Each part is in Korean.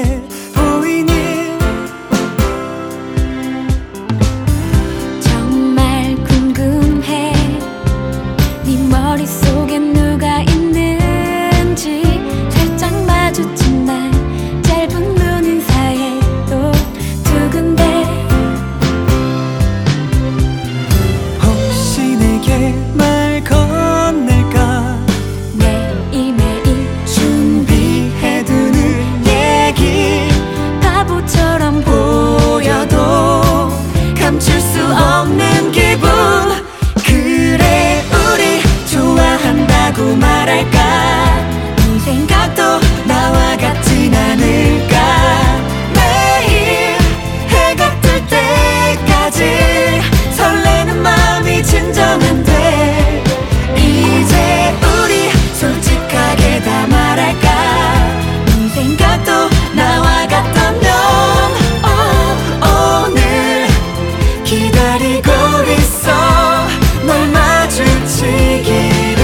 게 보이니? 정말 궁금해 네 머릿속에 누가 있는지. 살짝 마주친 날 짧은 눈 인사에 또 두근대. 혹시 내게 말 건넬까? 매일매일 준비해두는 얘기 바보처럼 보여도 감출 수 없는 기분. 그래 우리 좋아한다고 말할까? 네 생각도 나와 같진 않을까? 매일 해가 뜰 때까지 설레는 마음이 진정한데 이제 우리 솔직하게 다 말할까? 네 생각도 나와 같다면 오늘 기다리고 있어 널 마주치기를.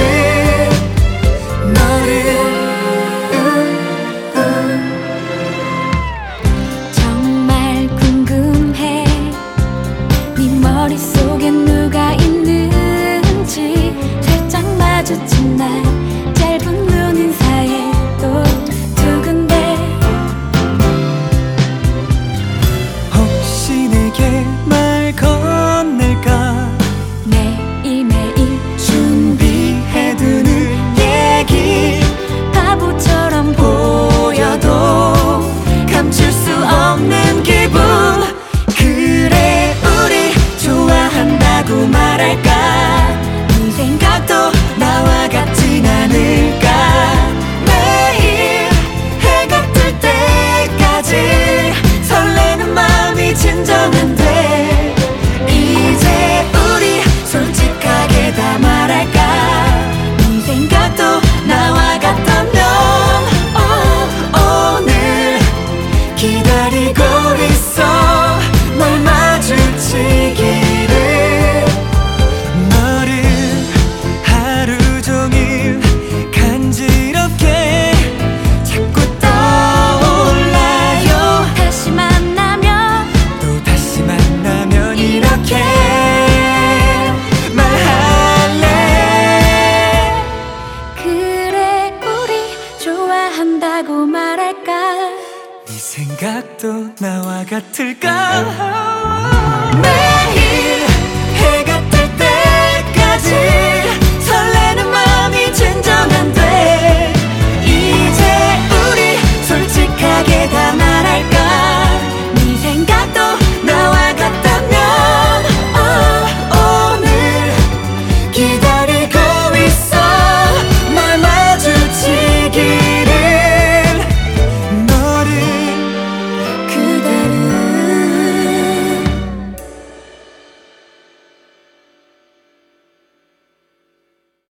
정말 궁금해 네 머릿속에 누가 있는지. 살짝 마주친 날 짧은 눈 인사에 또 두근대. 혹시 내게 말 건넬까? 매일매일 준비해두는 얘기 바보처럼 보여도 감출 수 없는 기분. 그래 우리 좋아한다고 말할까? 네 생각도 나와 같진 않을까? 매일 해가 뜰 때까지 설레는 마음이 진정한데 이제 우리 솔직하게 다 말할까? 네 생각도 나와 같다면 오늘 기다리고 있어 널 마주치기를. 너를 하루 종일 간지럽게 자꾸 떠올라요. 다시 만나면 또 다시 만나면 이렇게 말할래. 그래 우리 좋아한다고 말할까? 네 생각도 나와 같을까? 매일 해가 뜰 때까지